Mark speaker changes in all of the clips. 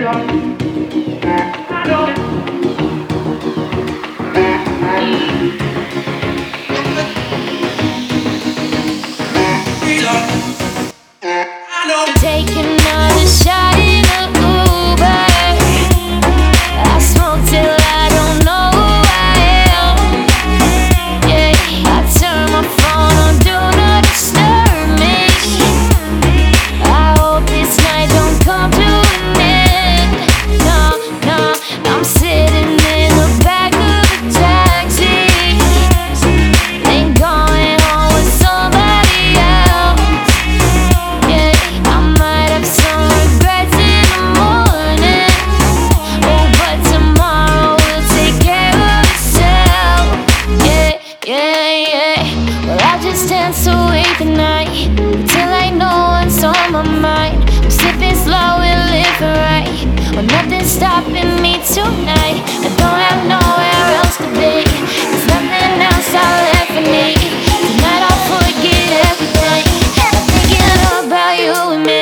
Speaker 1: Take another shot in a Uber. I smoke till I don't know who I am. Yeah, I turn my phone on, do not disturb me. I hope this night don't come to an end. No, no, I'm sitting in the back of a taxi. Ain't going home with somebody else. Yeah, I might have some regrets in the morning. Oh, but tomorrow will take care of itself. Yeah, yeah, yeah. Well, I just dance away the night till I know what's on my mind. I'm sipping slow and living right. Well, nothing's stopping me tonight. I don't have nowhere else to be. There's nothing else I ever need. Tonight I'll forget everything. I'm thinking about you and me.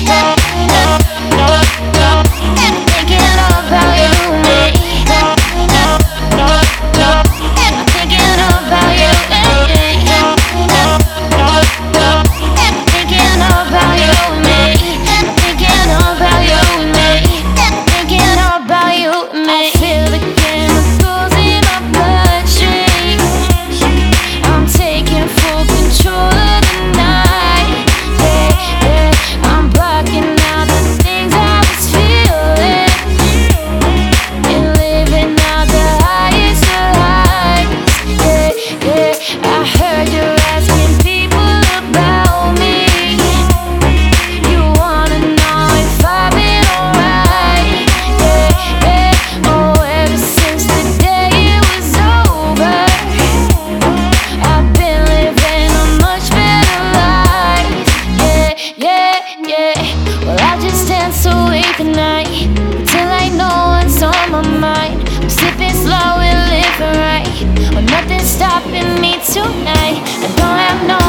Speaker 1: Thinking about you and me. I'm thinking about you and me. Thinking about you and me. Thinking about you and me. Thinking about you and me. I feel the chemicals in my bloodstream. I'm taking full control of the night. Yeah, yeah. I'm blocking out the things I was feeling and living out the highest of highs. Yeah, yeah. I heard you're asking people about me. You wanna know if I've been alright. Yeah, yeah. Oh, ever since the day it was over, I've been living a much better life. Yeah, yeah, yeah. Well, I just dance away the night till I know what's on my mind. I'm sipping slow and living right. Well, nothing's stopping me tonight. I don't have no